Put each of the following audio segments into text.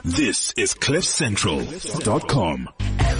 This is CliffCentral.com.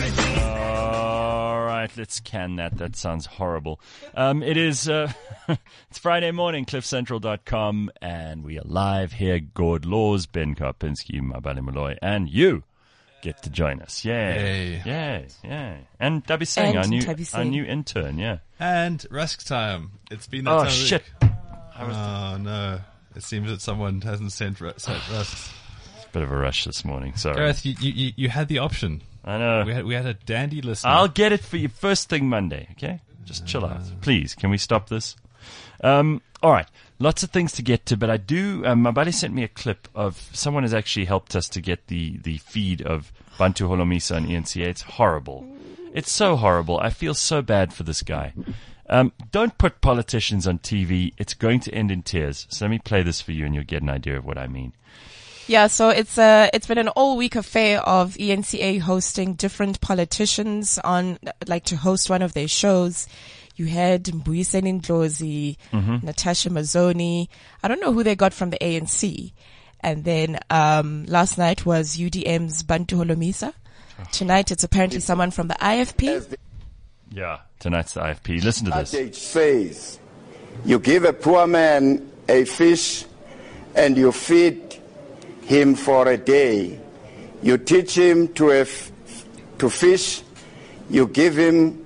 All right, let's can that. That sounds horrible. It is, it's Friday morning, CliffCentral.com, and we are live here. Gord Laws, Ben Karpinski, Mabali Malloy, and you get to join us. Yay. Yay. And Dabi Singh, our new intern, yeah. And Rusk time. It's been a Oh, tough shit. week. Oh, no. It seems that someone hasn't sent Rusks. Bit of a rush this morning, sorry. Gareth, you had the option. I know. We had a dandy listener. I'll get it for you first thing Monday, okay? Just chill out. Please, can we stop this? All right. Lots of things to get to, but I do, Mabali sent me a clip of someone has actually helped us to get the feed of Bantu Holomisa and ENCA. It's horrible. It's so horrible. I feel so bad for this guy. Don't put politicians on TV. It's going to end in tears. So let me play this for you and you'll get an idea of what I mean. Yeah, so it's been an all-week affair of ENCA hosting different politicians on, like, to host one of their shows. You had Mbuyiseni Ndlozi, Natasha Mazzoni. I don't know who they got from the ANC. And then last night was UDM's Bantu Holomisa. Tonight it's apparently someone from the IFP. Yeah, tonight's the IFP. Listen to this. It says, you give a poor man a fish and you feed him for a day. You teach him to fish. You give him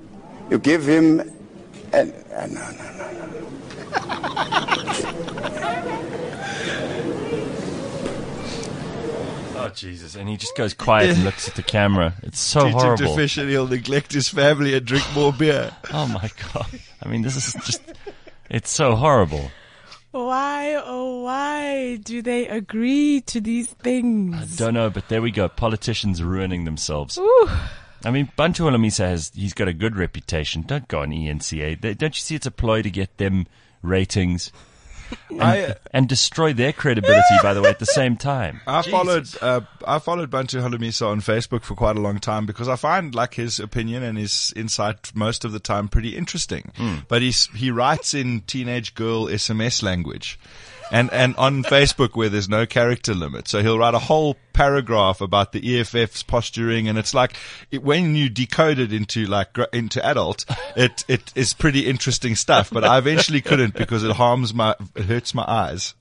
no. Oh, Jesus. And he just goes quiet and looks at the camera. It's so Teach him horrible. to fish and he'll neglect his family and drink more beer. Oh, my God. I mean, this is just, it's so horrible. Why, oh why do they agree to these things? I don't know, but there we go. Politicians ruining themselves. Ooh. I mean, Bantu Holomisa he's got a good reputation. Don't go on ENCA. Don't you see it's a ploy to get them ratings and destroy their credibility, by the way, at the same time? I followed Bantu Holomisa on Facebook for quite a long time because I find like his opinion and his insight most of the time pretty interesting. But he writes in teenage girl SMS language. And on Facebook where there's no character limit. So he'll write a whole paragraph about the EFF's posturing, and it's like, when you decode it into adult, it is pretty interesting stuff, but I eventually couldn't because it hurts my eyes.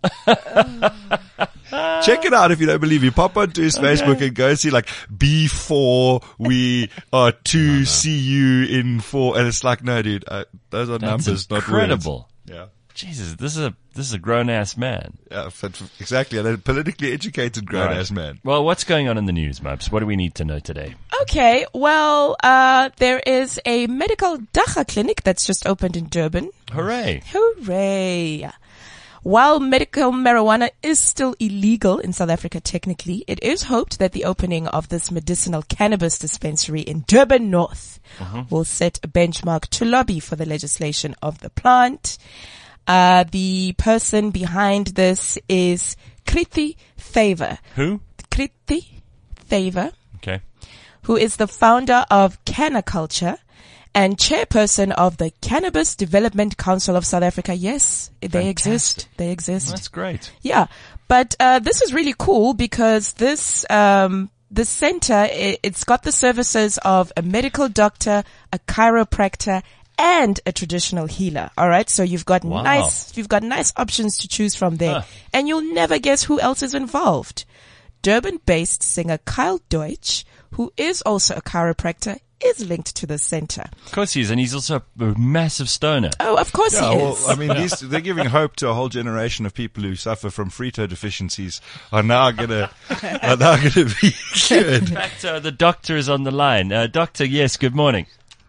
Check it out if you don't believe me. Pop onto his Facebook and go see like B4, we are to see you in 4, and it's like, no dude, those are numbers, not words. Incredible. Yeah. Jesus, this is a grown-ass man. Yeah, exactly. And a politically educated grown-ass man. Well, what's going on in the news, Mubs? What do we need to know today? Okay, well, there is a medical Dagga clinic that's just opened in Durban. Hooray. Hooray. While medical marijuana is still illegal in South Africa technically, it is hoped that the opening of this medicinal cannabis dispensary in Durban North will set a benchmark to lobby for the legislation of the plant. The person behind this is Kriti Thaver. Who? Kriti Thaver. Okay. Who is the founder of Cannaculture and chairperson of the Cannabis Development Council of South Africa. Yes, they exist. They exist. That's great. Yeah. But, this is really cool because this center, it's got the services of a medical doctor, a chiropractor, and a traditional healer. All right. So you've got nice options to choose from there. And you'll never guess who else is involved. Durban-based singer Kyle Deutsch, who is also a chiropractor, is linked to the center. Of course he is, and he's also a massive stoner. Oh, of course he is. Well, I mean, they're giving hope to a whole generation of people who suffer from Frito deficiencies are now gonna be cured. In fact, the doctor is on the line. Doctor, yes, good morning.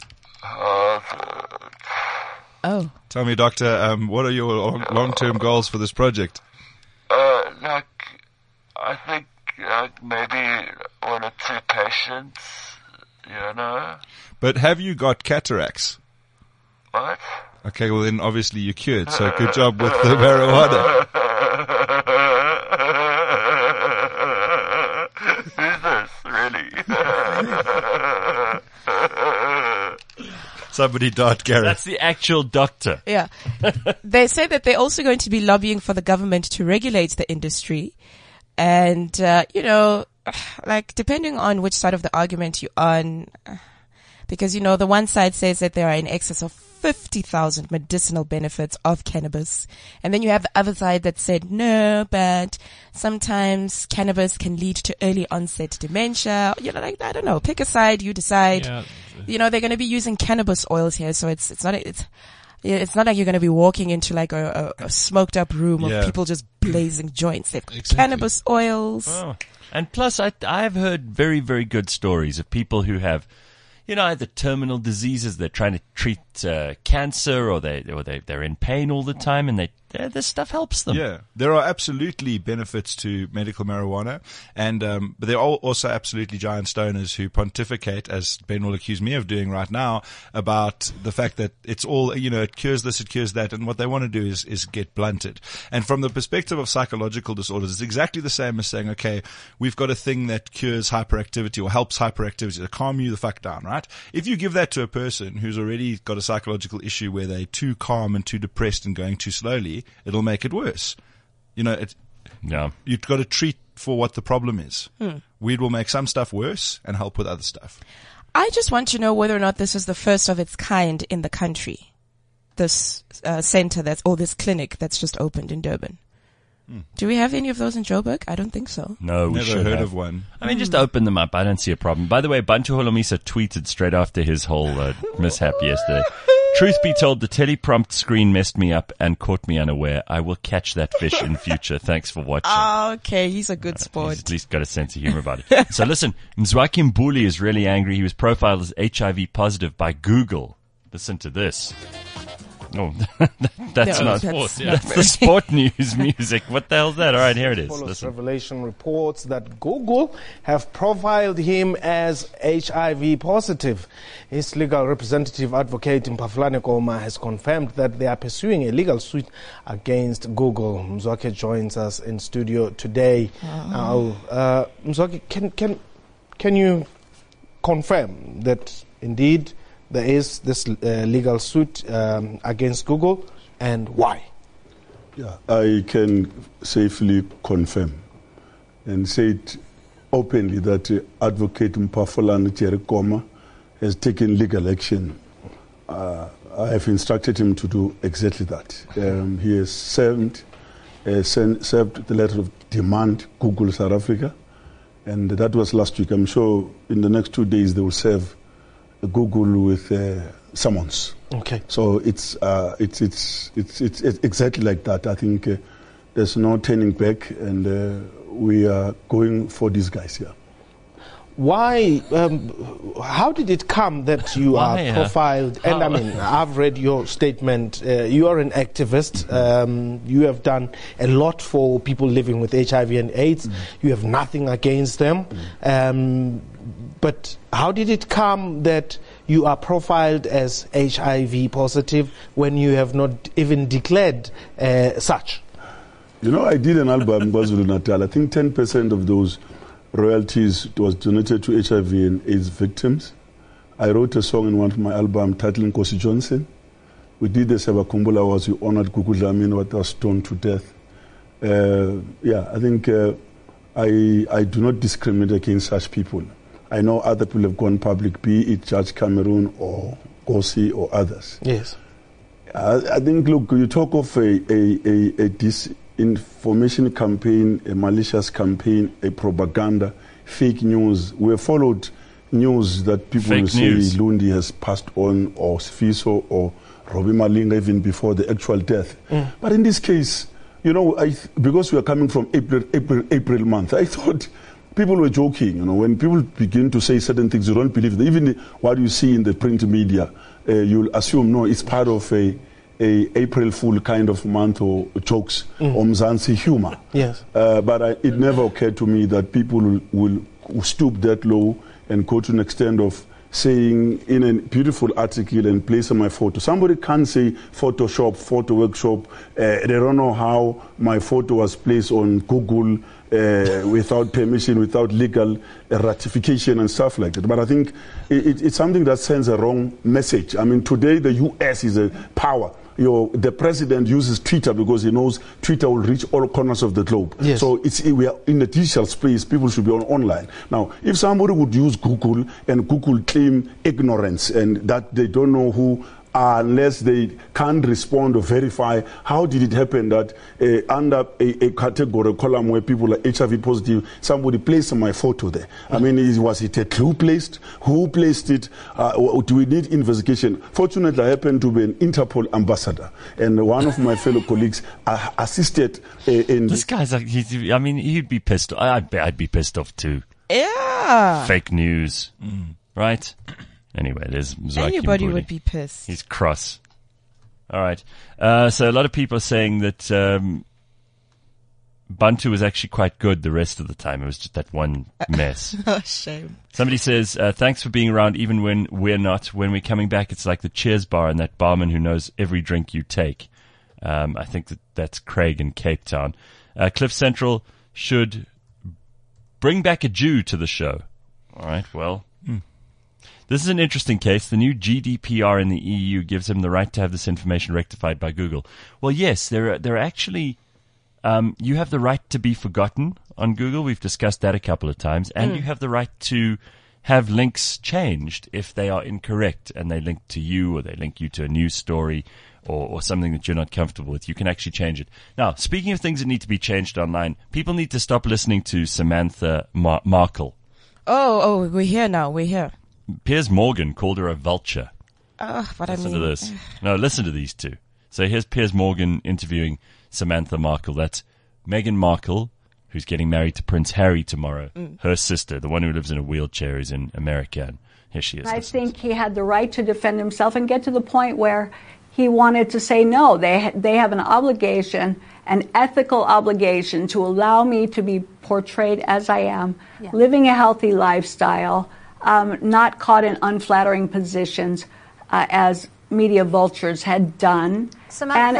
Oh. Tell me, doctor, what are your long-term goals for this project? I think maybe 1 or 2 patients, you know. But have you got cataracts? What? Okay, well then obviously you're cured, so good job with the marijuana. Who's this, really? Somebody dart Gareth. That's the actual doctor. Yeah. They say that they're also going to be lobbying for the government to regulate the industry. And, like, depending on which side of the argument you're on, because, the one side says that there are in excess of 50,000 medicinal benefits of cannabis. And then you have the other side that said, no, but sometimes cannabis can lead to early onset dementia. Like, I don't know. Pick a side, you decide. Yeah. They're going to be using cannabis oils here. So it's not like you're going to be walking into like a smoked up room of people just blazing joints. They've got cannabis oils. Oh. And plus, I've heard very, very good stories of people who have, either terminal diseases, they're trying to treat cancer, or they're in pain all the time, and this stuff helps them. Yeah, there are absolutely benefits to medical marijuana, and but there are also absolutely giant stoners who pontificate, as Ben will accuse me of doing right now, about the fact that it's all, it cures this, it cures that, and what they want to do is get blunted. And from the perspective of psychological disorders, it's exactly the same as saying, okay, we've got a thing that cures hyperactivity or helps hyperactivity to calm you the fuck down, right? If you give that to a person who's already got a psychological issue where they're too calm and too depressed and going too slowly, it'll make it worse. You've got to treat for what the problem is. Weed will make some stuff worse and help with other stuff. I just want to know whether or not this is the first of its kind in the country. This center this clinic that's just opened in Durban. Do we have any of those in Joburg? I don't think so. No, we Never should heard have. of one. I mean, just open them up. I don't see a problem. By the way, Bantu Holomisa tweeted straight after his whole mishap yesterday. Truth be told, the teleprompt screen messed me up and caught me unaware. I will catch that fish in future. Thanks for watching. Okay, he's a good sport. He's at least got a sense of humor about it. So listen, Mzwaki Mbuli is really angry. He was profiled as HIV positive by Google. Listen to this. Oh, that's not sports, yeah. That's the sport news music. What the hell's that? All right, here it is. Follows Listen. Revelation reports that Google have profiled him as HIV positive. His legal representative advocate Mpafulane Koma has confirmed that they are pursuing a legal suit against Google. Mzwaki joins us in studio today. Mzwaki, can you confirm that indeed there is this legal suit against Google, and why? Yeah, I can safely confirm and say it openly that Advocate Mpafulane Koma has taken legal action. I have instructed him to do exactly that. He has served the letter of demand, Google South Africa, and that was last week. I'm sure in the next 2 days they will serve Google with summons. Okay. So it's exactly like that. I think there's no turning back, and we are going for these guys here. Why? How did it come that you are profiled? And I mean, I've read your statement. You are an activist. You have done a lot for people living with HIV and AIDS. You have nothing against them. But how did it come that you are profiled as HIV positive when you have not even declared such? I did an album in KwaZulu-Natal. I think 10% of those royalties was donated to HIV and AIDS victims. I wrote a song in one of my albums titled Nkosi Johnson. We did the Sebakumbula Awards. We honored Gugu Dlamini, what was stoned to death. I think I do not discriminate against such people. I know other people have gone public, be it Judge Cameroon or Kosi or others. Yes. I think, look, you talk of a disinformation campaign, a malicious campaign, a propaganda, fake news. We have followed news that people will say Lundi has passed on, or Sfiso or Robbie Malinga even before the actual death. But in this case, because we are coming from April month, I thought people were joking. When people begin to say certain things, you don't believe them. Even what you see in the print media, you'll assume, no, it's part of a April Fool kind of month or jokes or Mzansi humor. Yes. But it never occurred to me that people will stoop that low and go to an extent of saying in a beautiful article and placing my photo. Somebody can't say Photoshop, photo workshop. They don't know how my photo was placed on Google without permission, without legal ratification and stuff like that. But I think it's something that sends a wrong message. I mean, today the U.S. is a power. The president uses Twitter because he knows Twitter will reach all corners of the globe. Yes. So we are in the digital space. People should be online. Now, if somebody would use Google and Google claim ignorance and that they don't know who, unless they can't respond or verify, how did it happen that under a category column where people are HIV positive, somebody placed my photo there? I mean, was it a clue placed? Who placed it? Do we need investigation? Fortunately, I happen to be an Interpol ambassador, and one of my fellow colleagues assisted in... This guy's like, he'd be pissed. I'd be pissed off too. Yeah. Fake news. Right? Anyway, there's Mzwaki Anybody Mbuli. would be pissed. He's cross. All right. So a lot of people are saying that Bantu was actually quite good the rest of the time. It was just that one mess. Oh, shame. Somebody says, thanks for being around even when we're not. When we're coming back, it's like the Cheers bar and that barman who knows every drink you take. I think that's Craig in Cape Town. Cliff Central should bring back a Jew to the show. All right, well... This is an interesting case. The new GDPR in the EU gives them the right to have this information rectified by Google. Well, yes, there are actually, you have the right to be forgotten on Google. We've discussed that a couple of times. And you have the right to have links changed if they are incorrect and they link to you or they link you to a news story or something that you're not comfortable with. You can actually change it. Now, speaking of things that need to be changed online, people need to stop listening to Samantha Markle. Oh, we're here now. We're here. Piers Morgan called her a vulture. Listen to this. No, listen to these two. So here's Piers Morgan interviewing Samantha Markle. That's Meghan Markle, who's getting married to Prince Harry tomorrow. Her sister, the one who lives in a wheelchair, is in America. And here she is. I think he had the right to defend himself and get to the point where he wanted to say no. They have an obligation, an ethical obligation, to allow me to be portrayed as I am, living a healthy lifestyle, not caught in unflattering positions as media vultures had done. Samantha,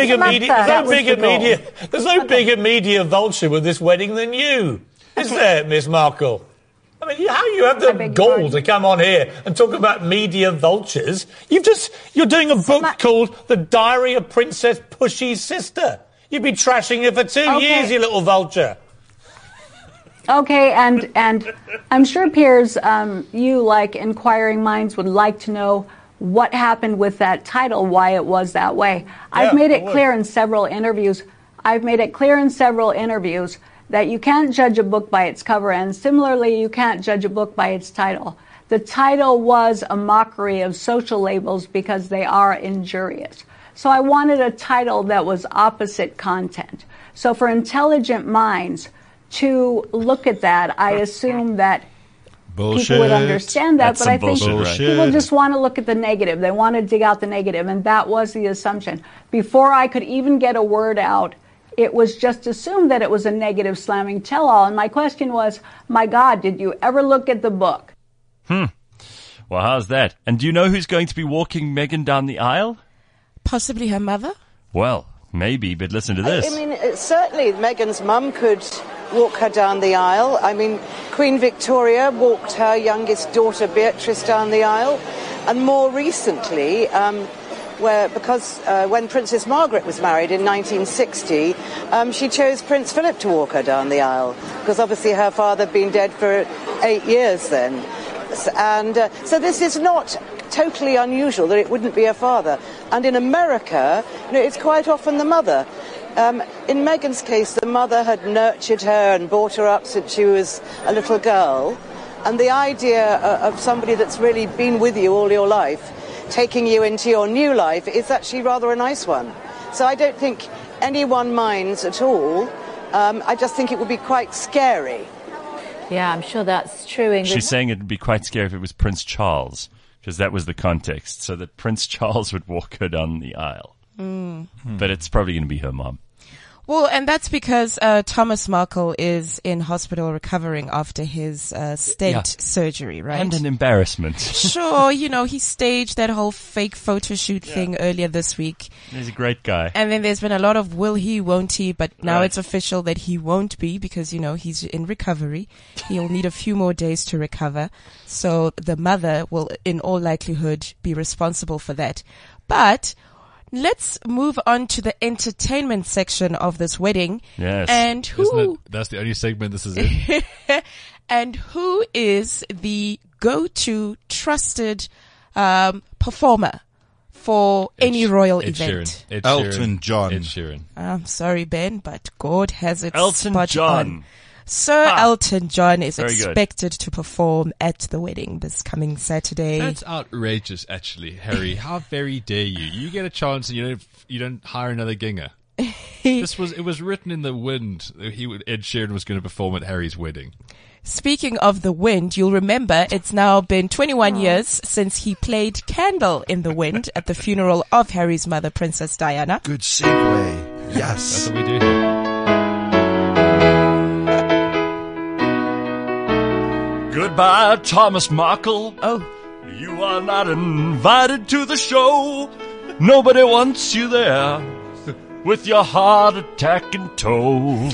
there's no bigger media vulture with this wedding than you, is there, Miss Markle? I mean, how you have the gall to come on here and talk about media vultures? You're doing a book called The Diary of Princess Pushy's Sister. You've been trashing her for 2 years, you little vulture. Okay, and I'm sure, Piers, you, like inquiring minds, would like to know what happened with that title, why it was that way. I've made it clear in several interviews. That you can't judge a book by its cover, and similarly, you can't judge a book by its title. The title was a mockery of social labels because they are injurious. So I wanted a title that was opposite content. So for intelligent minds to look at that, I assume that people would understand that, but I think people just want to look at the negative. They want to dig out the negative, and that was the assumption. Before I could even get a word out, it was just assumed that it was a negative slamming tell-all. And my question was, my God, did you ever look at the book? Well, how's that? And do you know who's going to be walking Meghan down the aisle? Possibly her mother? Well, maybe, but listen to this. I mean, certainly Meghan's mum could walk her down the aisle. I mean, Queen Victoria walked her youngest daughter Beatrice down the aisle. And more recently, when Princess Margaret was married in 1960, she chose Prince Philip to walk her down the aisle, because obviously her father had been dead for 8 years then. And so this is not totally unusual that it wouldn't be her father. And in America, it's quite often the mother. In Meghan's case, the mother had nurtured her and brought her up since she was a little girl. And the idea of somebody that's really been with you all your life taking you into your new life is actually rather a nice one. So I don't think anyone minds at all. I just think it would be quite scary. Yeah, I'm sure that's true, Ingrid. She's saying it would be quite scary if it was Prince Charles, because that was the context, so that Prince Charles would walk her down the aisle. But it's probably going to be her mom. Well, and that's because Thomas Markle is in hospital recovering after his stent surgery, right? And an embarrassment. Sure, he staged that whole fake photo shoot thing earlier this week. He's a great guy. And then there's been a lot of will he, won't he, but now it's official that he won't be because, he's in recovery. He'll need a few more days to recover. So the mother will, in all likelihood, be responsible for that. But let's move on to the entertainment section of this wedding. Yes. And that's the only segment this is in. And who is the go-to trusted performer for any royal event? Elton John. Ed Sheeran. I'm sorry, Ben, but God has it Elton spot John. on. Sir Elton John is Very expected to perform at the wedding this coming Saturday. That's outrageous, actually, Harry. How very dare you? You get a chance and you don't hire another ginger. It was written in the wind that Ed Sheeran was going to perform at Harry's wedding. Speaking of the wind, you'll remember it's now been 21 years since he played Candle in the Wind at the funeral of Harry's mother, Princess Diana. Good segue. Yes. That's what we do here. Goodbye, Thomas Markle. Oh. You are not invited to the show. Nobody wants you there with your heart attack in tow.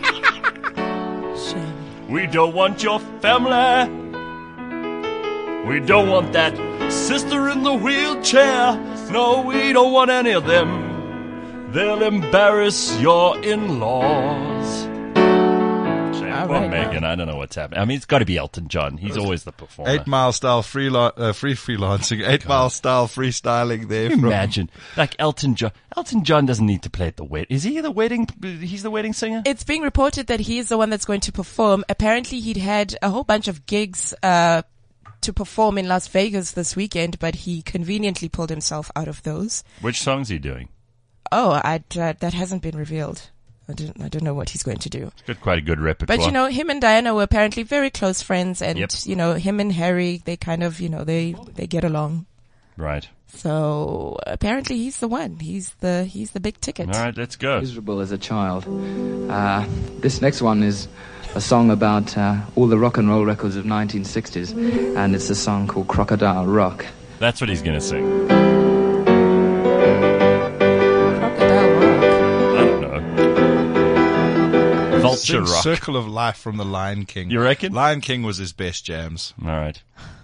We don't want your family. We don't want that sister in the wheelchair. No, we don't want any of them. They'll embarrass your in-laws. Poor Meghan, I don't know what's happening. I mean, it's got to be Elton John. He's always the performer. 8 Mile style freelancing. 8 Mile style freestyling there. Can you imagine? Like Elton John. Elton John doesn't need to play at the wedding. Is he the wedding? He's the wedding singer? It's being reported that he is the one that's going to perform. Apparently he'd had a whole bunch of gigs, to perform in Las Vegas this weekend, but he conveniently pulled himself out of those. Which songs are you doing? Oh, that hasn't been revealed. I don't know what he's going to do. He's got quite a good repertoire. But, him and Diana were apparently very close friends and, him and Harry, they kind of, they get along. Right. So apparently he's the one. He's the big ticket. All right, let's go. Miserable as a child. This next one is a song about all the rock and roll records of 1960s, and it's a song called Crocodile Rock. That's what he's going to sing. Vulture Rock. Circle of Life from the Lion King. You reckon? Lion King was his best jams. All right.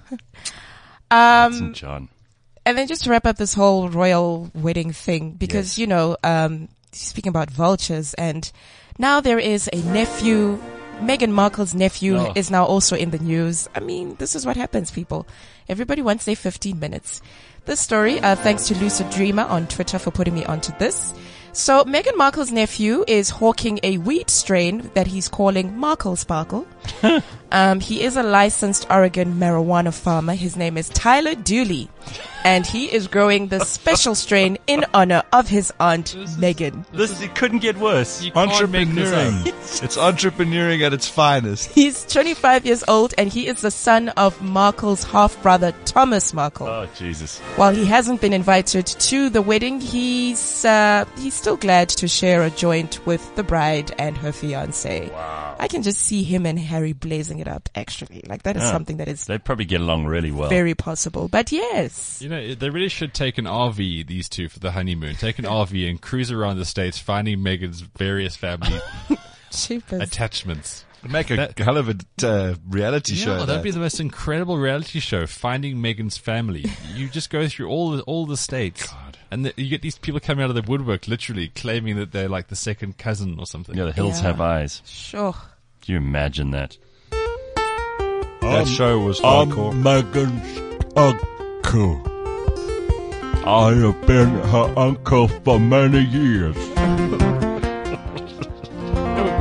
Elton John. And then just to wrap up this whole royal wedding thing, because, speaking about vultures, and now there is a nephew, Meghan Markle's nephew is now also in the news. I mean, this is what happens, people. Everybody wants their 15 minutes. This story, thanks to Lucid Dreamer on Twitter for putting me onto this. So Meghan Markle's nephew is hawking a wheat strain that he's calling Markle Sparkle. He is a licensed Oregon marijuana farmer. His name is Tyler Dooley, and he is growing the special strain in honor of his aunt Meghan. It couldn't get worse. Entrepreneuring. It's entrepreneuring at its finest. He's 25 years old, and he is the son of Markle's half-brother Thomas Markle. Oh, Jesus. While he hasn't been invited to the wedding, he's still glad to share a joint with the bride and her fiancé. Wow. I can just see him and Harry blazing it up, actually. Like, that is something that is... They'd probably get along really well. Very possible. But yes. They really should take an RV, these two, for the honeymoon. Take an RV and cruise around the States, finding Meghan's various family attachments. Make a hell of a reality show. That'd be the most incredible reality show, finding Meghan's family. You just go through all the states. God. And you get these people coming out of the woodwork, literally claiming that they're like the second cousin or something. Yeah, the hills have eyes. Sure. Can you imagine that? That show was hardcore. I'm Meghan's uncle. I have been her uncle for many years. We all laugh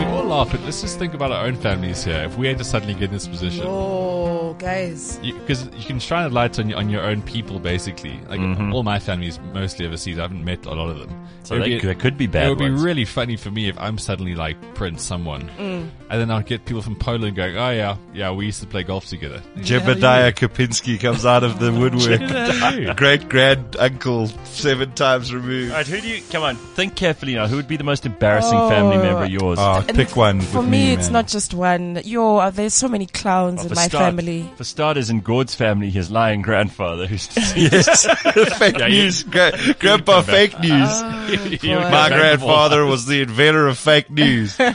but let's just think about our own families here. If we had to suddenly get in this position. Oh, guys. Because you can shine a light on your own people, basically. Like, all my family is mostly overseas. I haven't met a lot of them. So they could be bad It would be ones. really funny for me if I'm suddenly like Prince someone. And then I'd get people from Poland going, oh yeah, we used to play golf together. Jebediah Kopinski comes out of the woodwork. Great-grand uncle, 7 times removed. All right, come on, think carefully now. Who would be the most embarrassing family member of yours? Pick one. For me, it's not just one. There's so many clowns in my family. For starters, in Gord's family, his lying grandfather who's yes, fake news. Grandpa fake news. My grandfather was the inventor of fake news. In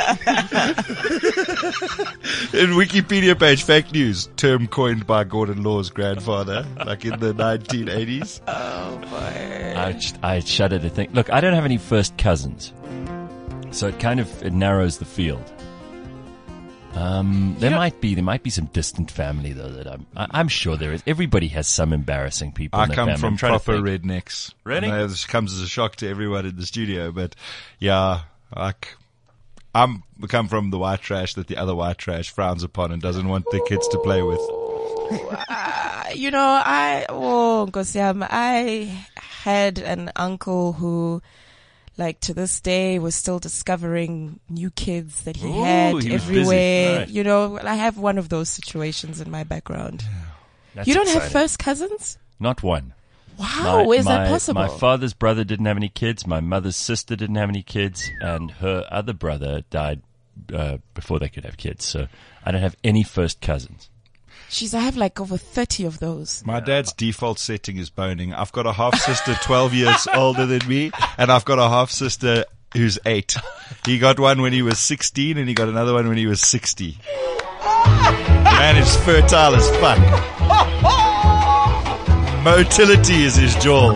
Wikipedia page, fake news, term coined by Gordon Law's grandfather, like in the 1980s. Oh boy! I shudder to think. Look, I don't have any first cousins, so it narrows the field. There might be some distant family though that I'm sure there is. Everybody has some embarrassing people. I in their come family. from proper rednecks. Really? I know this comes as a shock to everyone in the studio, but yeah, I come from the white trash that the other white trash frowns upon and doesn't want their kids to play with. I had an uncle who, like, to this day was still discovering new kids that he had everywhere. Right. You know, I have one of those situations in my background. That's You don't have exciting. first cousins? Not one. Wow, is that possible? My father's brother didn't have any kids. My mother's sister didn't have any kids, and her other brother died before they could have kids. So I don't have any first cousins. Jeez, I have like over 30 of those. My dad's default setting is boning. I've got a half sister 12 years older than me, and I've got a half sister who's 8. He got one when he was 16, and he got another one when he was 60. Man is fertile as fuck. Motility is his jaw.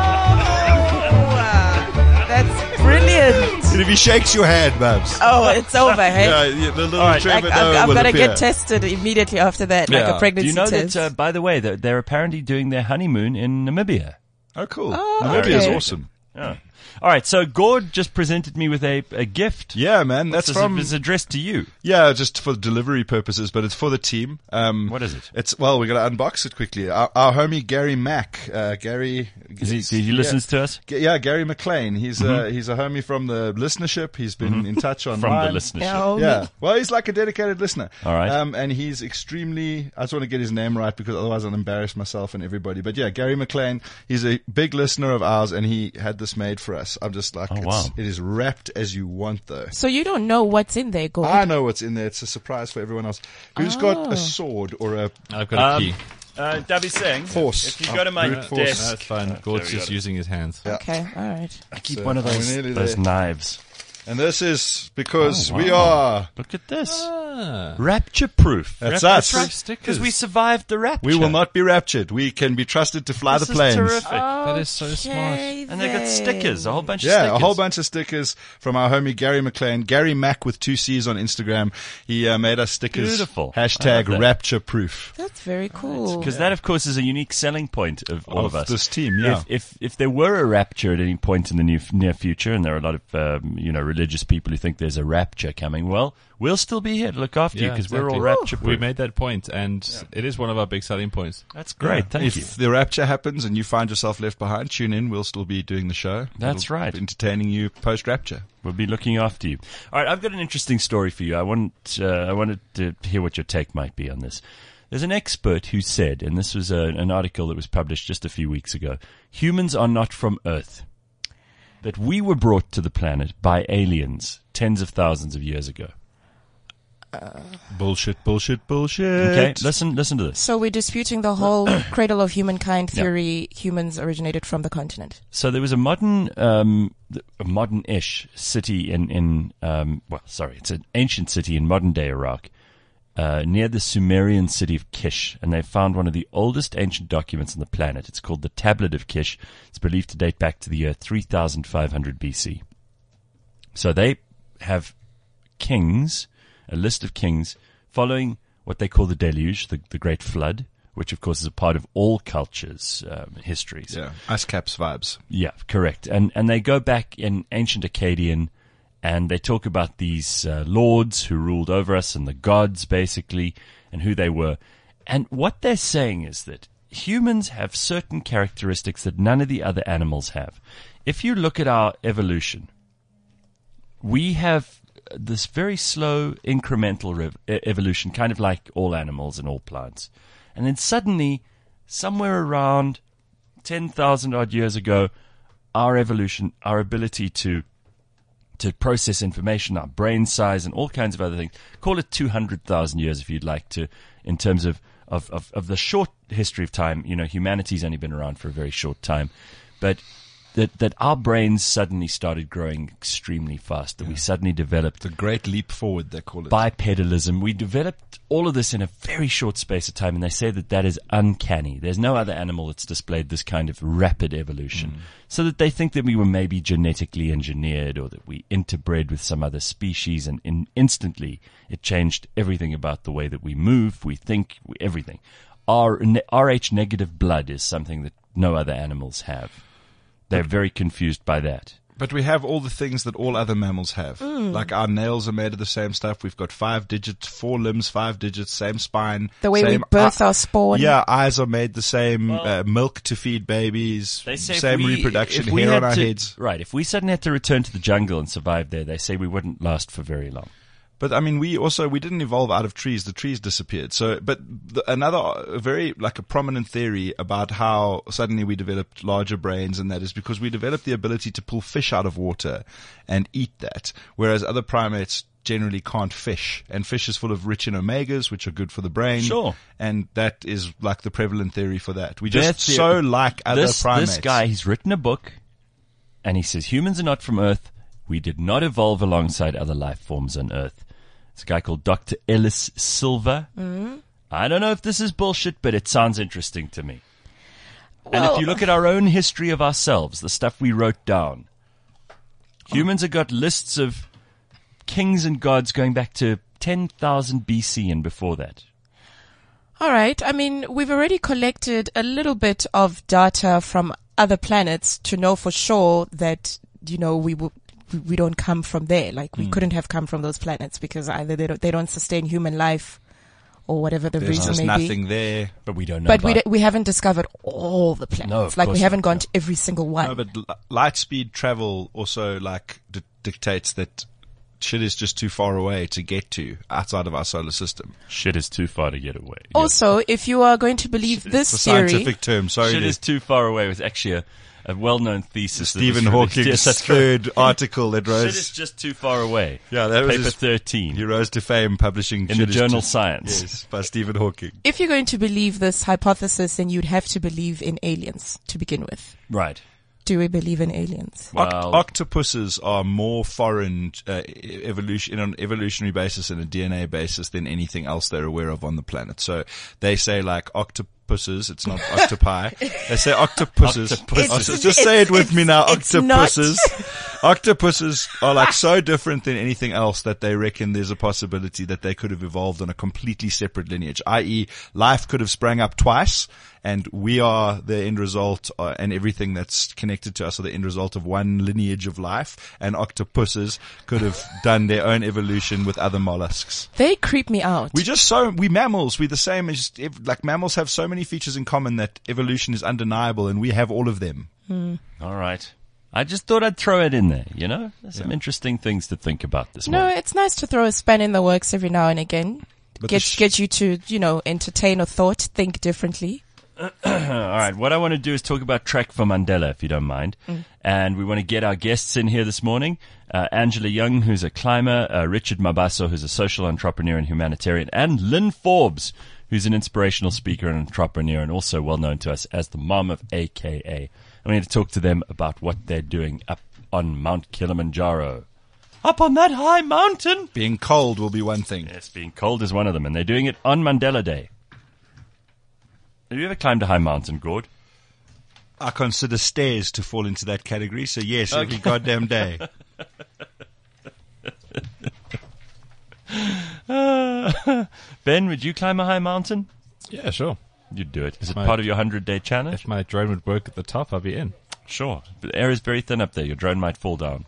That's brilliant. And if he shakes your hand, Babs. Oh, it's over, hey? Yeah, the little All right, Trevor I've will got to appear. get tested immediately after that, like a pregnancy Do you know test. that, by the way, they're apparently doing their honeymoon in Namibia? Oh, cool. Oh, Namibia is okay. awesome. Yeah. All right, so Gord just presented me with a gift. Yeah, man. That's It's addressed to you. Yeah, just for delivery purposes, but it's for the team. What is it? We're going to unbox it quickly. Our homie Gary Mack. Gary. He listens to us? Yeah, Gary McLean. He's a homie from the listenership. He's been in touch online. From the listenership. Yeah. Well, he's like a dedicated listener. All right. And he's extremely, I just want to get his name right because otherwise I'll embarrass myself and everybody. But yeah, Gary McLean, he's a big listener of ours and he had this made for us. I'm just like, wow. It is wrapped as you want though. So you don't know what's in there, Gord? I know what's in there. It's a surprise for everyone else. Who's got a sword or a... I've got a key. Davi Singh, Force. if you go to my brute force. desk... That's fine. Gord's just using his hands. Yeah. Okay, all right. I keep So, one of we're nearly those there. knives. And this is because we wow. are... Look at this. Ah. Rapture proof. That's Rapture us. proof because we survived the rapture. We will not be raptured. We can be trusted to fly This the is planes. terrific. That is so smart. And they got stickers, a whole bunch of Yeah, stickers. a whole bunch of stickers from our homie Gary McLean. Gary Mack with 2 C's on Instagram. He made us stickers. Beautiful. I love Hashtag that. rapture proof. That's very cool. Because that, of course, is a unique selling point of all of us. This team, yeah. If there were a rapture at any point in the near future, and there are a lot of religious people who think there's a rapture coming, well, we'll still be here to look after you because we're all rapture proof. We made that point, and it is one of our big selling points. That's great. Thank you. If the rapture happens and you find yourself left behind, tune in. We'll still be doing the show. That's We'll right. be entertaining you post-rapture. We'll be looking after you. All right, I've got an interesting story for you. I wanted to hear what your take might be on this. There's an expert who said, and this was an article that was published just a few weeks ago, humans are not from Earth. That we were brought to the planet by aliens tens of thousands of years ago. Bullshit. Okay, listen to this. So we're disputing the whole cradle of humankind theory. Humans originated from the continent. So there was a modern-ish city it's an ancient city in modern-day Iraq, near the Sumerian city of Kish, and they found one of the oldest ancient documents on the planet. It's called the Tablet of Kish. It's believed to date back to the year 3500 BC. So they have kings, a list of kings, following what they call the deluge, the great flood, which of course is a part of all cultures' histories. Yeah, Ice Caps vibes. Yeah, correct. And they go back in ancient Akkadian, And they talk about these lords who ruled over us and the gods, basically, and who they were. And what they're saying is that humans have certain characteristics that none of the other animals have. If you look at our evolution, we have this very slow incremental evolution, kind of like all animals and all plants. And then suddenly, somewhere around 10,000 odd years ago, our evolution, our ability to process information, our brain size, and all kinds of other things. Call it 200,000 years if you'd like to, in terms of the short history of time. Humanity's only been around for a very short time. But that our brains suddenly started growing extremely fast, that we suddenly developed the great leap forward, they call it. Bipedalism. We developed all of this in a very short space of time, and they say that is uncanny. There's no other animal that's displayed this kind of rapid evolution. So that they think that we were maybe genetically engineered, or that we interbred with some other species, and instantly it changed everything about the way that we move, we think, everything. Our Rh negative blood is something that no other animals have. They're very confused by that. But we have all the things that all other mammals have. Like our nails are made of the same stuff. We've got 5 digits, 4 limbs, 5 digits, same spine. The way we birth our spawn. Yeah, eyes are made the same. Milk to feed babies. They say same reproduction, hair on our heads. Right. If we suddenly had to return to the jungle and survive there, they say we wouldn't last for very long. But I mean, we didn't evolve out of trees. The trees disappeared. So, but another very a prominent theory about how suddenly we developed larger brains, and that is because we developed the ability to pull fish out of water and eat that, whereas other primates generally can't fish. And fish is full of rich in omegas, which are good for the brain. Sure. And that is like the prevalent theory for that. We just like other primates. This guy, he's written a book, and he says humans are not from Earth. We did not evolve alongside other life forms on Earth. It's a guy called Dr. Ellis Silver. I don't know if this is bullshit, but it sounds interesting to me. And if you look at our own history of ourselves, the stuff we wrote down, humans have got lists of kings and gods going back to 10,000 BC and before that. All right. I mean, we've already collected a little bit of data from other planets to know for sure that, we don't come from there. Like, we couldn't have come from those planets because either they don't sustain human life, or whatever the reason may be. There's nothing there, but we don't know. But we haven't discovered all the planets. No, like, we haven't gone to every single one. No, but light speed travel also dictates that shit is just too far away to get to outside of our solar system. Shit is too far to get away. Also, if you are going to believe this theory, it's a scientific term. Sorry, shit is too far away was actually a well-known thesis. Stephen Hawking's third article that rose. Shit is just too far away. Yeah, that was paper 13. He rose to fame publishing in the journal Science. Yes, by Stephen Hawking. If you're going to believe this hypothesis, then you'd have to believe in aliens to begin with. Right. Do we believe in aliens? Well, octopuses are more foreign on an evolutionary basis and a DNA basis than anything else they're aware of on the planet. So they say like octopuses, it's not octopi. They say octopuses. Just say it with me now, octopuses. Octopuses are like so different than anything else that they reckon there's a possibility that they could have evolved on a completely separate lineage, i.e. life could have sprang up twice, and we are the end result, and everything that's connected to us are the end result of one lineage of life, and octopuses could have done their own evolution with other mollusks. They creep me out. We mammals, we're the same as, like mammals have so many features in common that evolution is undeniable, and we have all of them. All right. I just thought I'd throw it in there, There's some interesting things to think about this morning. No, it's nice to throw a span in the works every now and again. Get you to, entertain a thought, think differently. All right. What I want to do is talk about Track for Mandela, if you don't mind. And we want to get our guests in here this morning. Angela Young, who's a climber, Richard Mabaso, who's a social entrepreneur and humanitarian, and Lynn Forbes, who's an inspirational speaker and entrepreneur and also well known to us as the mom of AKA. And we need to talk to them about what they're doing up on Mount Kilimanjaro. Up on that high mountain! Being cold will be one thing. Yes, being cold is one of them. And they're doing it on Mandela Day. Have you ever climbed a high mountain, Gord? I consider stairs to fall into that category, so yes, every goddamn day. Ben, would you climb a high mountain? Yeah, sure. You'd do it. Is it part of your 100-day challenge? If my drone would work at the top, I'd be in. Sure. But the air is very thin up there. Your drone might fall down.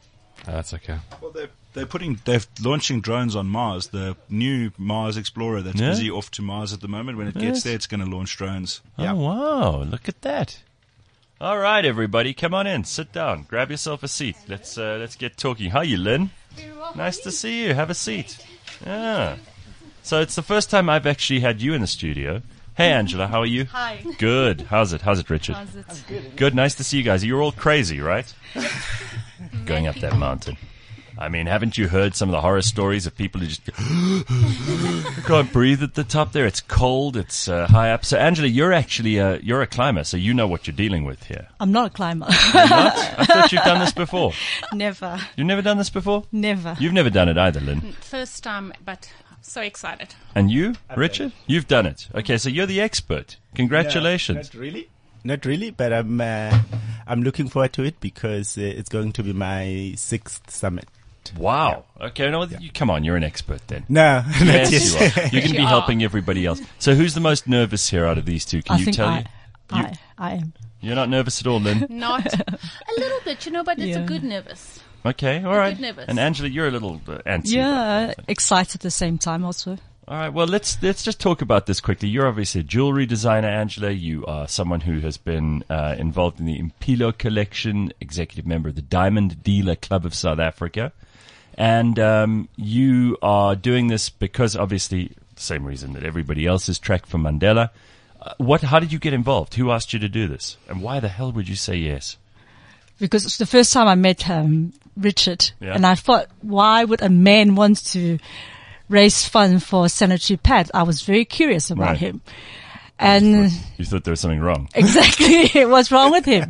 That's okay. Well, they're launching drones on Mars. The new Mars Explorer that's busy off to Mars at the moment. When it gets there, it's going to launch drones. Oh, wow. Look at that. All right, everybody. Come on in. Sit down. Grab yourself a seat. Let's get talking. How are you, Lynn? Nice to see you. Have a seat. Yeah. So it's the first time I've actually had you in the studio. Hey, Angela. How are you? Hi. Good. How's it, Richard? How's it? Good. Nice to see you guys. You're all crazy, right? Going up that mountain. I mean, haven't you heard some of the horror stories of people who just can't breathe at the top there? It's cold. It's high up. So, Angela, you're actually you're a climber, so you know what you're dealing with here. I'm not a climber. You're not? I thought you've done this before. Never. You've never done this before? Never. You've never done it either, Lynn. First time, but so excited. And you, Richard? You've done it. Okay, so you're the expert. Congratulations. Not really, but I'm looking forward to it because it's going to be my 6th summit. Wow. Okay, no, come on, you're an expert then. No, yes, not you are. You're going to be helping everybody else. So who's the most nervous here out of these two? Can you tell me? I am. You're not nervous at all, Lynn? Not. A little bit, but it's a good nervous. Okay, all right. Good nervous. And Angela, you're a little antsy. Yeah, excited at the same time also. All right, well, let's just talk about this quickly. You're obviously a jewelry designer, Angela. You are someone who has been involved in the Impilo collection, executive member of the Diamond Dealer Club of South Africa. And you are doing this because, obviously, the same reason that everybody else is tracked for Mandela. How did you get involved? Who asked you to do this? And why the hell would you say yes? Because it's the first time I met Richard. Yeah. And I thought, why would a man want to raise funds for sanitary pads? I was very curious about him. And you thought there was something wrong. Exactly. What's wrong with him?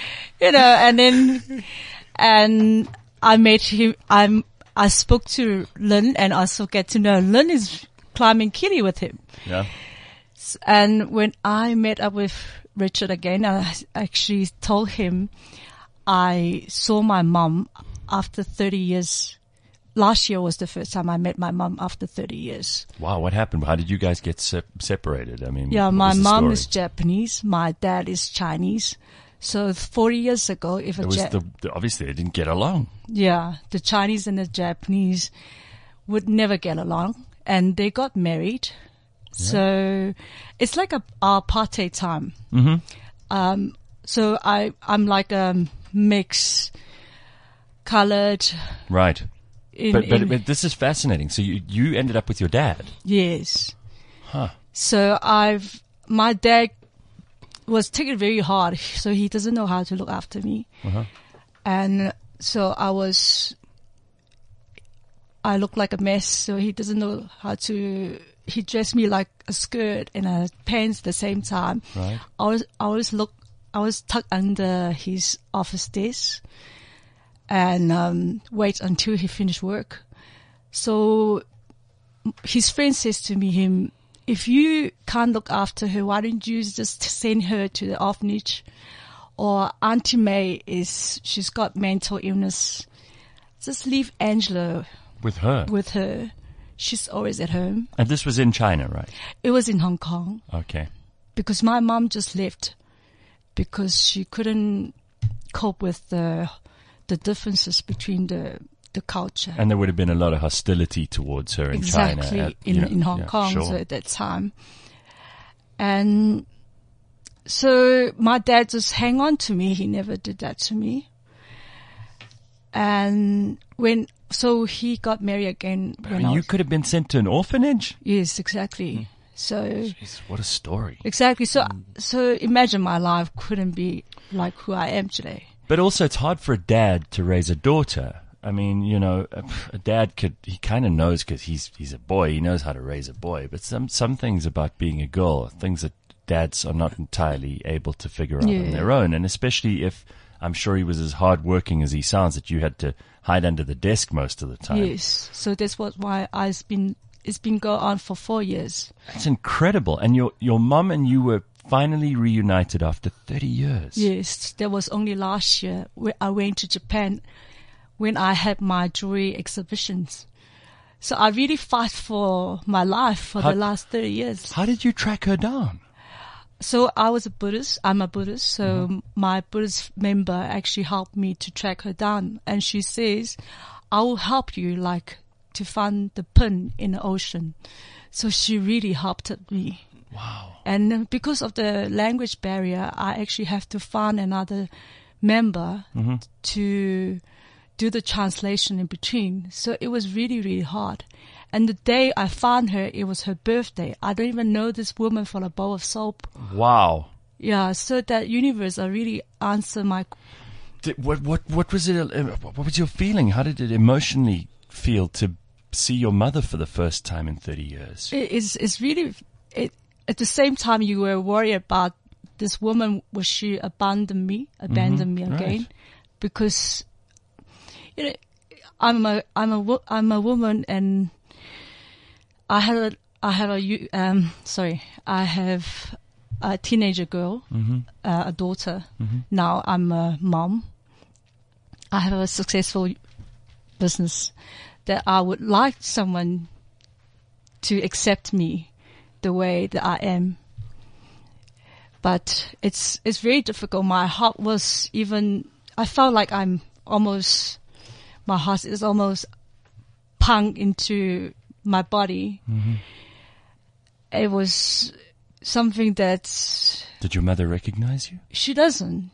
And I met him. I spoke to Lynn and also get to know Lynn is climbing Kili with him. Yeah. And when I met up with Richard again, I actually told him I saw my mom after 30 years. Last year was the first time I met my mom after 30 years. Wow, what happened? How did you guys get separated? I mean, yeah, my mom is Japanese. My dad is Chinese. So 40 years ago, obviously they didn't get along. Yeah, the Chinese and the Japanese would never get along, and they got married. Yeah. So it's like a apartheid time. Mm-hmm. So I'm like a mixed, colored. Right. But this is fascinating. So you ended up with your dad. Yes. Huh. So my dad was taken very hard, so he doesn't know how to look after me. Uh-huh. And so I look like a mess, so he doesn't know how to, he dressed me like a skirt and a pants at the same time. Right. I was tucked under his office desk and wait until he finished work. So his friend says to me, if you can't look after her, why don't you just send her to the orphanage? Or Auntie May she's got mental illness. Just leave Angela with her. She's always at home. And this was in China, right? It was in Hong Kong. Okay. Because my mom just left because she couldn't cope with the differences between the culture. And there would have been a lot of hostility towards her in China. Exactly, in Hong Kong sure. So at that time. And so my dad just hang on to me. He never did that to me. And so he got married again. You could have been sent to an orphanage? Yes, exactly. So. Jeez, what a story. Exactly. So imagine my life couldn't be like who I am today. But also it's hard for a dad to raise a daughter. I mean, a dad he kind of knows because he's a boy. He knows how to raise a boy. But some things about being a girl, things that dads are not entirely able to figure out on their own. And especially if I'm sure he was as hardworking as he sounds, that you had to hide under the desk most of the time. Yes. So that's why it's been going on for 4 years. That's incredible. And your mum and you were finally reunited after 30 years. Yes. That was only last year where I went to Japan when I had my jewelry exhibitions. So I really fight for my life for the last 30 years. How did you track her down? So I was a Buddhist. I'm a Buddhist. So my Buddhist member actually helped me to track her down. And she says, I will help you to find the pin in the ocean. So she really helped me. Wow. And because of the language barrier, I actually have to find another member to do the translation in between. So it was really, really hard. And the day I found her, it was her birthday. I don't even know this woman for a bowl of soap. Wow. Yeah, so that universe, I really answer my... What was it? What was your feeling? How did it emotionally feel to see your mother for the first time in 30 years? It's really... at the same time, you were worried about this woman, will she abandon me again? Right. Because, I'm a woman, and I have a teenager girl, a daughter. Now I'm a mom. I have a successful business that I would like someone to accept me the way that I am. But it's very difficult. My heart I felt like my heart is almost pumped into my body. It was something that... Did your mother recognize you? She doesn't.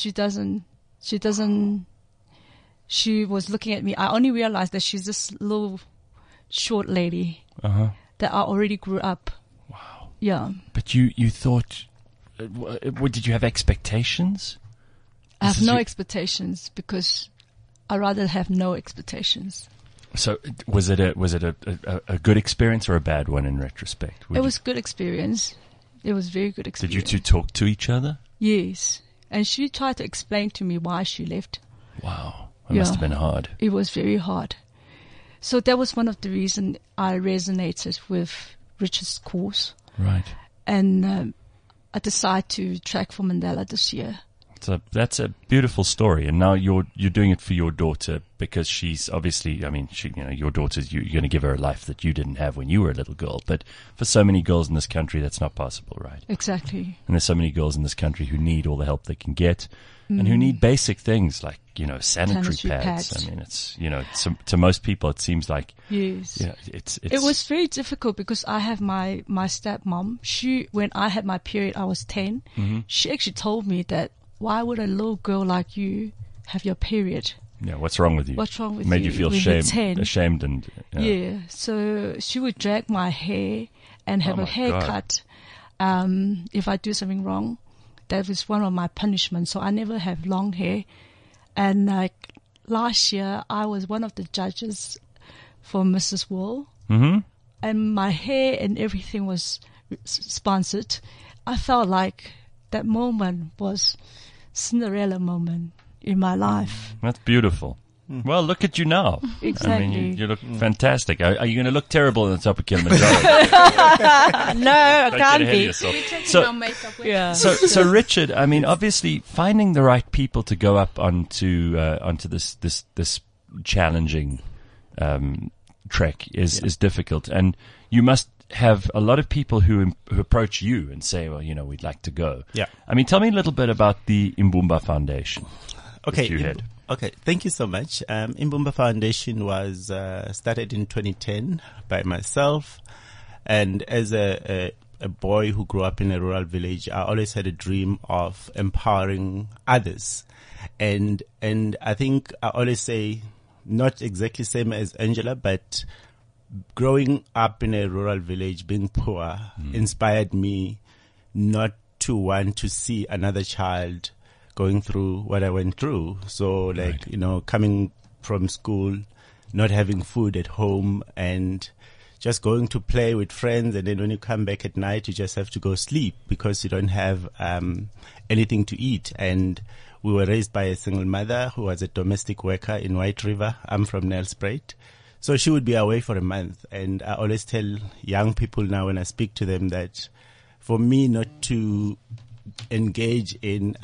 She was looking at me. I only realized that she's this little short lady that I already grew up. Wow. Yeah. But you thought... did you have expectations? I have no expectations because I rather have no expectations. So was it a good experience or a bad one in retrospect? It was good experience. It was very good experience. Did you two talk to each other? Yes. And she tried to explain to me why she left. Wow. It must have been hard. It was very hard. So that was one of the reasons I resonated with Richard's course. Right. And I decided to track for Mandela this year. So that's a beautiful story, and now you're doing it for your daughter because she's obviously, your daughter's, you're going to give her a life that you didn't have when you were a little girl. But for so many girls in this country, that's not possible, right? Exactly. And there's so many girls in this country who need all the help they can get, and who need basic things like sanitary pads. I mean, it's to most people it seems like yes. It's. It was very difficult because I have my stepmom. When I had my period, I was 10. She actually told me that. Why would a little girl like you have your period? Yeah, what's wrong with you? What's wrong with you? Made you feel ashamed and... Yeah, so she would drag my hair and have a haircut if I do something wrong. That was one of my punishments, so I never have long hair. And last year, I was one of the judges for Mrs. World. And my hair and everything was sponsored. I felt like that moment was Cinderella moment in my life. That's beautiful. Well, look at you now. Exactly. I mean, you look fantastic. Are you going to look terrible on the top of Kilimanjaro? No, I can't be. So Richard, I mean, obviously finding the right people to go up onto this challenging trek is difficult, and you must have a lot of people who approach you and say, well, we'd like to go. Yeah. I mean, tell me a little bit about the Imbumba Foundation. Okay. Okay. Thank you so much. Imbumba Foundation was started in 2010 by myself. And as a boy who grew up in a rural village, I always had a dream of empowering others. And I think I always say, not exactly same as Angela, but growing up in a rural village, being poor, inspired me not to want to see another child going through what I went through. So coming from school, not having food at home and just going to play with friends. And then when you come back at night, you just have to go sleep because you don't have anything to eat. And we were raised by a single mother who was a domestic worker in White River. I'm from Nelspruit. So she would be away for a month. And I always tell young people now when I speak to them that for me not to engage in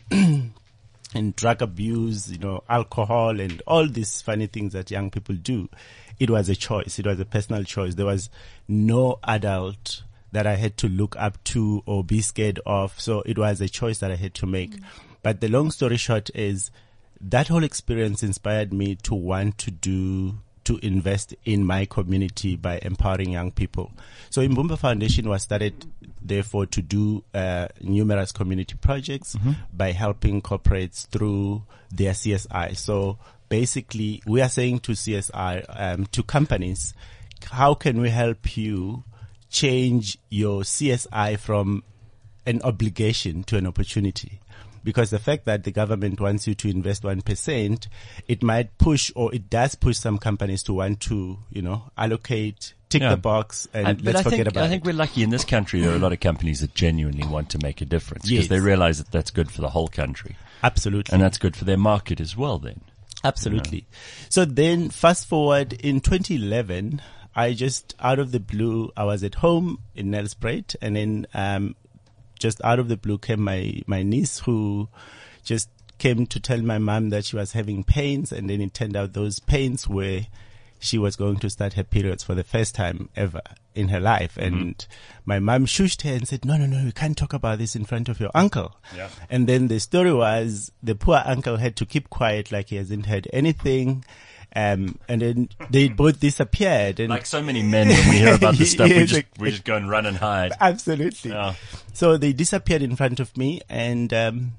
drug abuse, alcohol and all these funny things that young people do, it was a choice. It was a personal choice. There was no adult that I had to look up to or be scared of. So it was a choice that I had to make. But the long story short is that whole experience inspired me to want to invest in my community by empowering young people. So Imbumba Foundation was started, therefore, to do numerous community projects by helping corporates through their CSI. So basically, we are saying to CSI, to companies, how can we help you change your CSI from an obligation to an opportunity? Because the fact that the government wants you to invest 1%, it might push, or it does push some companies to want to, allocate, tick the box, and let's forget about it. I think we're lucky in this country. There are a lot of companies that genuinely want to make a difference because they realize that that's good for the whole country. Absolutely. And that's good for their market as well then. Absolutely. So then fast forward in 2011, I just out of the blue, I was at home in Nelspruit, and then, just out of the blue came my niece, who just came to tell my mom that she was having pains, and then it turned out those pains were she was going to start her periods for the first time ever in her life. And my mom shushed her and said, no, you can't talk about this in front of your uncle. Yeah. And then the story was the poor uncle had to keep quiet like he hasn't heard anything. And then they both disappeared. And like so many men, when we hear about this stuff, we just go and run and hide. Absolutely. Yeah. So they disappeared in front of me, and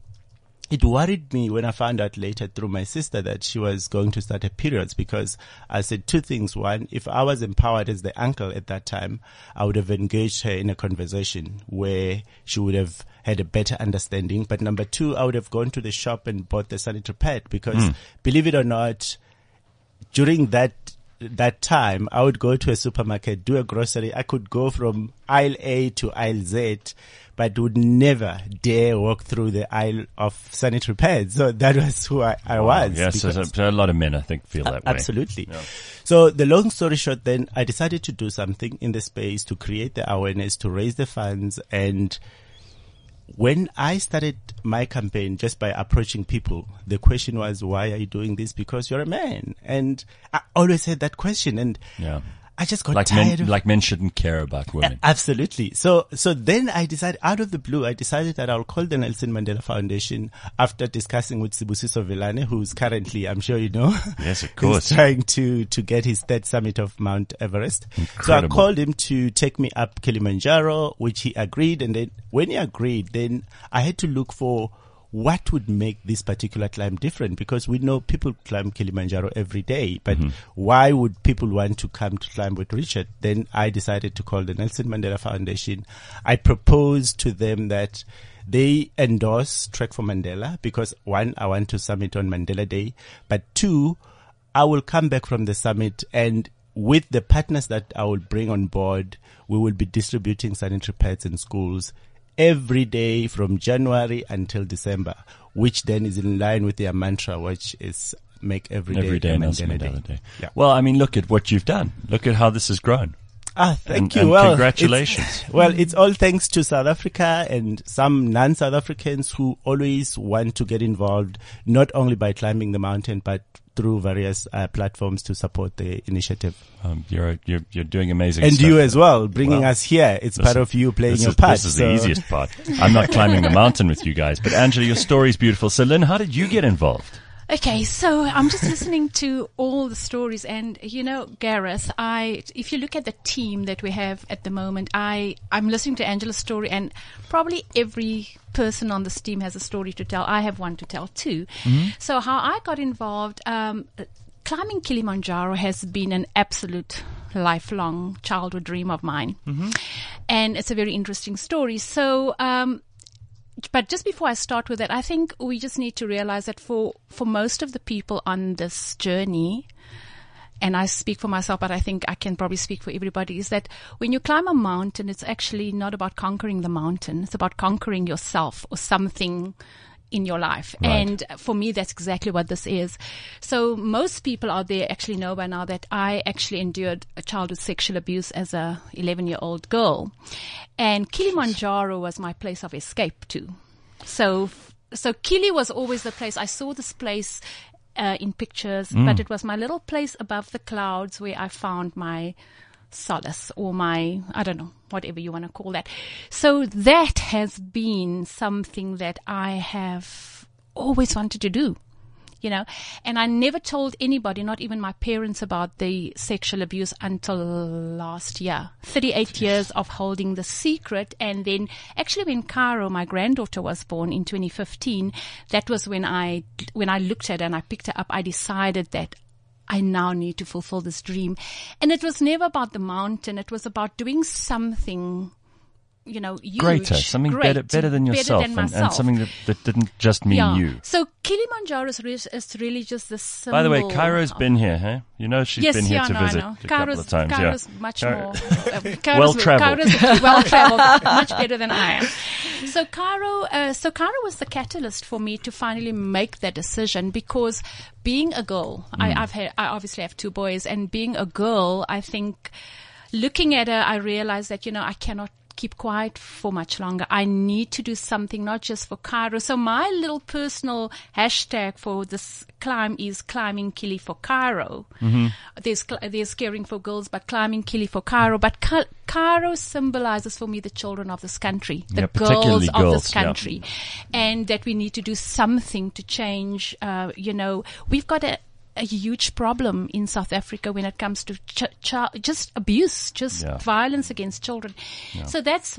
it worried me when I found out later through my sister that she was going to start her periods, because I said two things. One, if I was empowered as the uncle at that time, I would have engaged her in a conversation where she would have had a better understanding. But number two, I would have gone to the shop and bought the sanitary pad, because believe it or not, during that time, I would go to a supermarket, do a grocery. I could go from aisle A to aisle Z, but would never dare walk through the aisle of sanitary pads. So that was who I was. Yes, so a lot of men, I think, feel that way. Absolutely. Yeah. So the long story short, then I decided to do something in the space to create the awareness, to raise the funds. And when I started my campaign, just by approaching people, the question was, why are you doing this? Because you're a man. And I always had that question. And I just got tired like men shouldn't care about women. Absolutely. So then I decided, out of the blue, I decided that I'll call the Nelson Mandela Foundation after discussing with Sibusiso Vilane, who's currently, I'm sure you know. Yes, of course. He's trying to get his third summit of Mount Everest. Incredible. So I called him to take me up Kilimanjaro, which he agreed. And then when he agreed, then I had to look for what would make this particular climb different, because we know people climb Kilimanjaro every day, but why would people want to come to climb with Richard? Then I decided to call the Nelson Mandela Foundation. I proposed to them that they endorse Trek for Mandela, because one, I want to summit on Mandela Day, but two, I will come back from the summit, and with the partners that I will bring on board, we will be distributing sanitary pads in schools every day from January until December, which then is in line with their mantra, which is make every day Nelson Mandela Day. Yeah. Well, I mean, look at what you've done. Look at how this has grown. Thank you. And well, congratulations. It's all thanks to South Africa and some non-South Africans who always want to get involved, not only by climbing the mountain, but through various platforms to support the initiative. You're doing amazing and stuff. You as well, bringing us here. It's part of you playing your part. This is the easiest part. I'm not climbing the mountain with you guys, but Angela, your story is beautiful. So Lynn, how did you get involved? Okay, so I'm just listening to all the stories, and Gareth, if you look at the team that we have at the moment, I'm listening to Angela's story, and probably every person on this team has a story to tell. I have one to tell too. So how I got involved, climbing Kilimanjaro has been an absolute lifelong childhood dream of mine, and it's a very interesting story. So, but just before I start with that, I think we just need to realize that for most of the people on this journey, and I speak for myself, but I think I can probably speak for everybody, is that when you climb a mountain, it's actually not about conquering the mountain. It's about conquering yourself or something in your life. Right. And for me, that's exactly what this is. So most people out there actually know by now that I actually endured a childhood sexual abuse as a 11-year-old girl. And Kilimanjaro was my place of escape too. So Kili was always the place. I saw this place in pictures, but it was my little place above the clouds where I found my solace or my, I don't know, whatever you want to call that. So that has been something that I have always wanted to do. You know, and I never told anybody, not even my parents, about the sexual abuse until last year. 38 years of holding the secret. And then actually when Cairo, my granddaughter, was born in 2015, that was when I looked at her and I picked her up, I decided that I now need to fulfill this dream. And it was never about the mountain. It was about doing something, you know, huge, greater, something better than yourself, better than and something that didn't just mean you. So Kilimanjaro is really just the symbol. By the way, Cairo's been here, huh? You know she's been here to visit a couple of times. Cairo's much more well-traveled. Well-traveled, much better than I am. So Cairo was the catalyst for me to finally make that decision, because being a girl, I obviously have 2 boys, and being a girl, I think, looking at her, I realized that, you know, I cannot keep quiet for much longer. I need to do something, not just for Cairo. So my little personal hashtag for this climb is climbing Kili for Cairo. Mm-hmm. There's caring for girls, but climbing Kili for Cairo. But Cairo symbolizes for me the children of this country, the girls of this country, and that we need to do something to change. You know, we've got a huge problem in South Africa when it comes to just abuse, violence against children. Yeah. So that's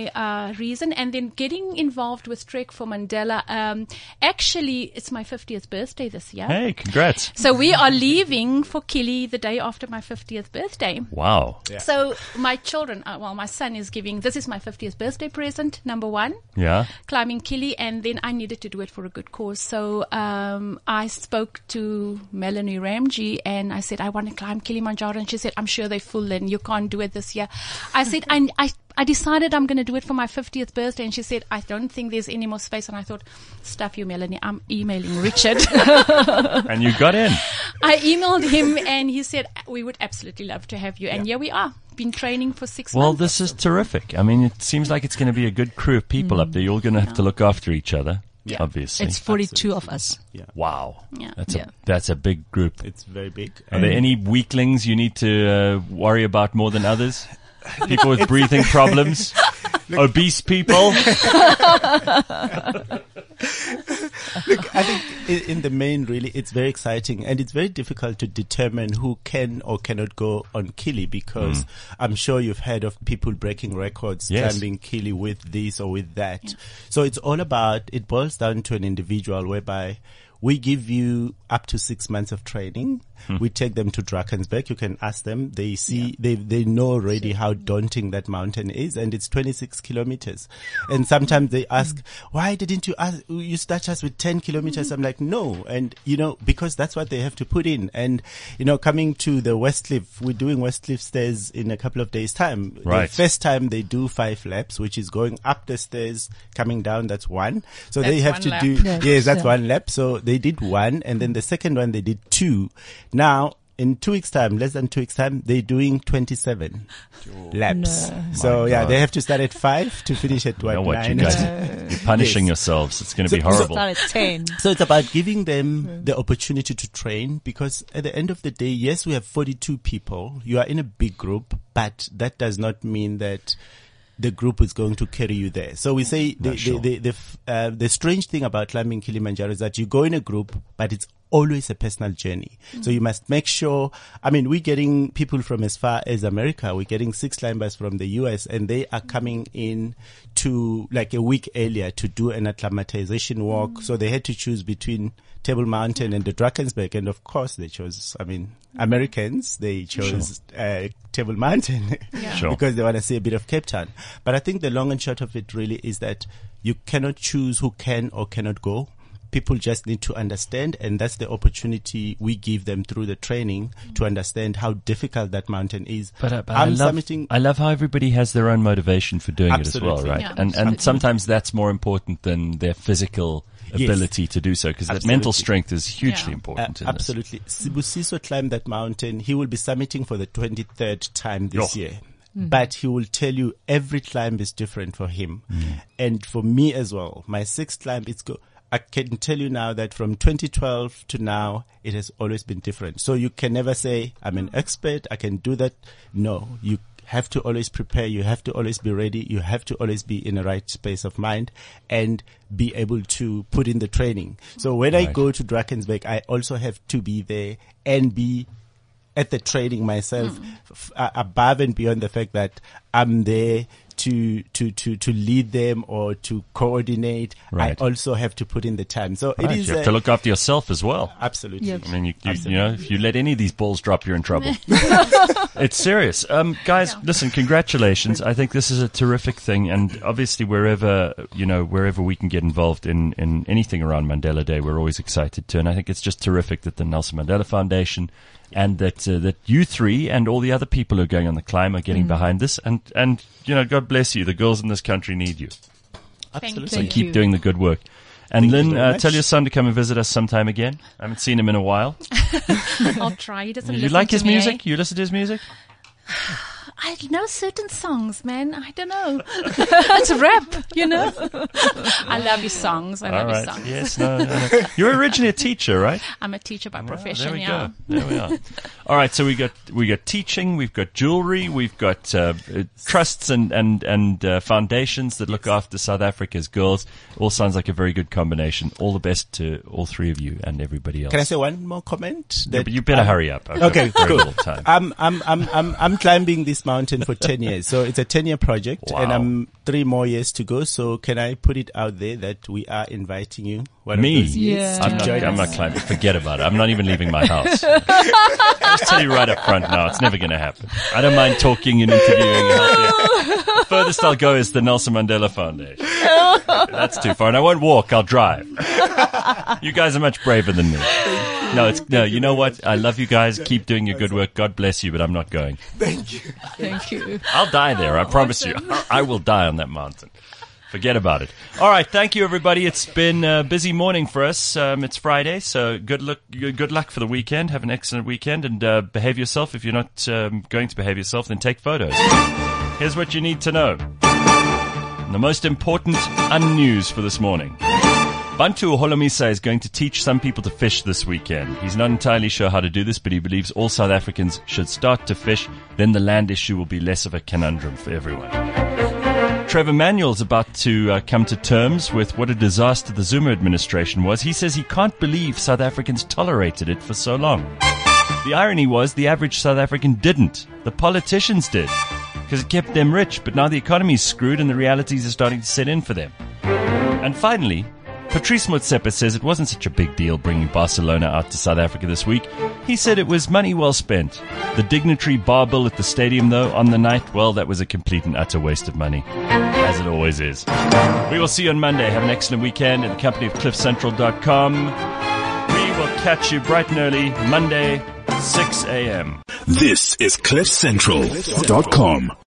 my reason. And then getting involved with Trek for Mandela. Actually, it's my 50th birthday this year. Hey, congrats. So we are leaving for Kili the day after my 50th birthday. Wow. Yeah. So my children, my son is this is my 50th birthday present, number 1. Yeah. Climbing Kili, and then I needed to do it for a good cause. So I spoke to Melanie Ramji and I said, I want to climb Kilimanjaro, and she said, I'm sure they're full and you can't do it this year. I said, I decided I'm going to do it for my 50th birthday, and she said, I don't think there's any more space. And I thought, stuff you, Melanie, I'm emailing Richard. And you got in. I emailed him and he said, we would absolutely love to have you. And here we are. Been training for 6 months. Well, this is terrific. I mean, it seems like it's going to be a good crew of people up there. You're going to have to look after each other. Yeah. Obviously. It's 42 of us. Yeah. Wow. Yeah. That's a big group. It's very big. Are there any weaklings you need to worry about more than others? People with breathing problems? Obese people? Look, I think in the main, really, it's very exciting, and it's very difficult to determine who can or cannot go on Kili, because I'm sure you've heard of people breaking records, climbing Kili with this or with that. Yeah. So it's all about, it boils down to an individual whereby we give you up to 6 months of training. We take them to Drakensberg. You can ask them. They see, they know already how daunting that mountain is, and it's 26 kilometers. And sometimes they ask, why didn't you start us with 10 kilometers? I'm like, no. And, you know, because that's what they have to put in. And, you know, coming to the Westcliff, we're doing Westcliff stairs in a couple of days' time. Right. The first time they do 5 laps, which is going up the stairs, coming down, that's 1. So they have to do, that's 1 lap. So they did 1, and then the second one they did 2. Now, in 2 weeks' time, less than 2 weeks' time, they're doing 27 laps. No. So, they have to start at 5 to finish at 9. You know what, you guys, you're punishing yourselves. It's going to be horrible. Start at 10. So it's about giving them the opportunity to train, because at the end of the day, yes, we have 42 people. You are in a big group, but that does not mean that the group is going to carry you there. So we say the strange thing about climbing Kilimanjaro is that you go in a group, but it's always a personal journey. So you must make sure, I mean, we're getting people from as far as America. We're getting 6 climbers from the US, and they are coming in to like a week earlier to do an acclimatization walk. So they had to choose between Table Mountain and the Drakensberg. And of course they chose, Americans, they chose Table Mountain because they want to see a bit of Cape Town. But I think the long and short of it really is that you cannot choose who can or cannot go. People just need to understand, and that's the opportunity we give them through the training to understand how difficult that mountain is. But I love how everybody has their own motivation for doing it as well, right? Yeah, and sometimes that's more important than their physical ability to do so, because that mental strength is hugely important. Absolutely. Sibusiso climbed that mountain. He will be summiting for the 23rd time this year. But he will tell you every climb is different for him. And for me as well, my 6th climb, I can tell you now that from 2012 to now, it has always been different. So you can never say, I'm an expert, I can do that. No, you have to always prepare. You have to always be ready. You have to always be in the right space of mind and be able to put in the training. So when I go to Drakensberg, I also have to be there and be at the training myself, above and beyond the fact that I'm there to lead them or to coordinate. Right. I also have to put in the time. So it is. You have to look after yourself as well. Absolutely. Yep. I mean, you know, if you let any of these balls drop, you're in trouble. It's serious. Guys, listen, congratulations. I think this is a terrific thing. And obviously wherever we can get involved in anything around Mandela Day, we're always excited to. And I think it's just terrific that the Nelson Mandela Foundation and that you three and all the other people who are going on the climb are getting behind this. And, you know, God bless you. The girls in this country need you. Absolutely. So keep doing the good work. And Lynn, tell your son to come and visit us sometime again. I haven't seen him in a while. I'll try. He doesn't listen You like to his me, music? You listen to his music? I know certain songs, man. I don't know. It's rap, you know. I love your songs. I love your songs. Yes, no. You're originally a teacher, right? I'm a teacher by profession. There we go. There we are. All right, so we got teaching, we've got jewelry, we've got trusts and foundations that look after South Africa's girls. All sounds like a very good combination. All the best to all three of you and everybody else. Can I say one more comment? Yeah, but you better hurry up. Okay, cool. I'm climbing this mountain for 10 years. So it's a 10-year project and I'm 3 more years to go. So can I put it out there that we are inviting you? Me? Yeah. I'm not climbing. Forget about it. I'm not even leaving my house. I'll just tell you right up front now, it's never going to happen. I don't mind talking and interviewing and helping. The furthest I'll go is the Nelson Mandela Foundation. That's too far. And I won't walk, I'll drive. You guys are much braver than me. No, you know what? I love you guys. Keep doing your good work. God bless you, but I'm not going. Thank you. Thank you. I'll die there. I promise you. I will die on that mountain. Forget about it. All right. Thank you, everybody. It's been a busy morning for us. It's Friday, so good luck for the weekend. Have an excellent weekend and behave yourself. If you're not going to behave yourself, then take photos. Here's what you need to know. The most important news for this morning. Bantu Holomisa is going to teach some people to fish this weekend. He's not entirely sure how to do this, but he believes all South Africans should start to fish. Then the land issue will be less of a conundrum for everyone. Trevor Manuel's about to come to terms with what a disaster the Zuma administration was. He says he can't believe South Africans tolerated it for so long. The irony was the average South African didn't. The politicians did, because it kept them rich. But now the economy's screwed and the realities are starting to set in for them. And finally, Patrice Motsepe says it wasn't such a big deal bringing Barcelona out to South Africa this week. He said it was money well spent. The dignitary bar bill at the stadium, though, on the night, well, that was a complete and utter waste of money, as it always is. We will see you on Monday. Have an excellent weekend in the company of CliffCentral.com. We will catch you bright and early Monday, 6 a.m. This is CliffCentral.com.